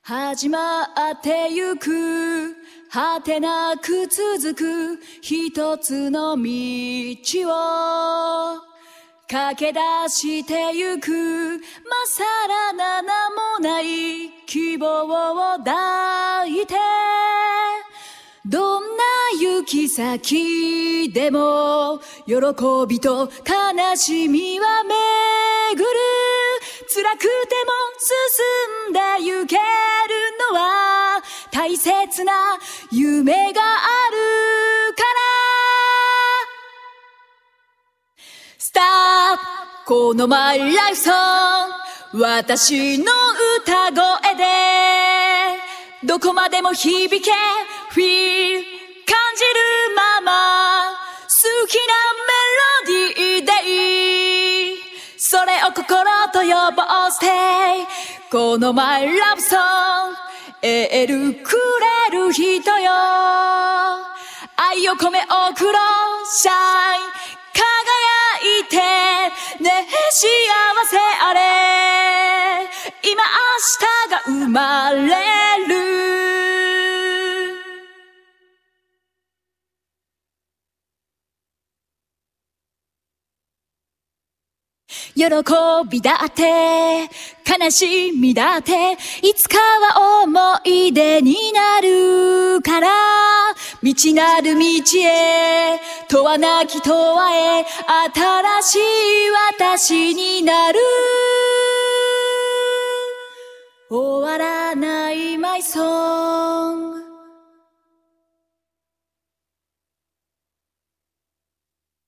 始まってゆく果てなく続く一つの道を駆け出してゆくまさらな名もない希望を抱いてどんな行き先でも喜びと悲しみは巡る辛くても進んでゆけるのは大切な夢があるからスタートこのマイライフソング私の歌声でどこまでも響け Feel 感じるまま好きなメロディーでいいそれを心と呼ぼう Stay このマイラブソングエールくれる人よ愛を込め送ろう Shine 輝いてね幸せあれ今明日が生まれる喜びだって悲しみだっていつかは思い出になるから道なる道へ問わなき問わへ新しい私になる終わらないマイソング